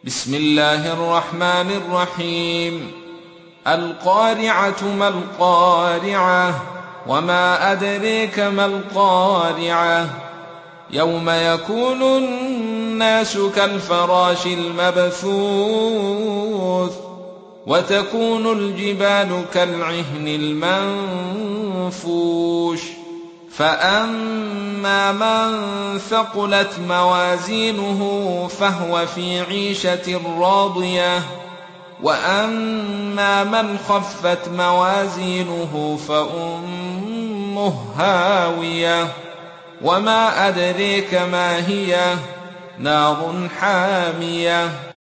بسم الله الرحمن الرحيم. القارعة ما القارعة وما أدريك ما القارعة يوم يكون الناس كالفراش المبثوث وتكون الجبال كالعهن المنفوش فأما من ثقلت موازينه فهو في عيشة راضية وأما من خفت موازينه فأمه هاوية وما أدريك ما هي نار حامية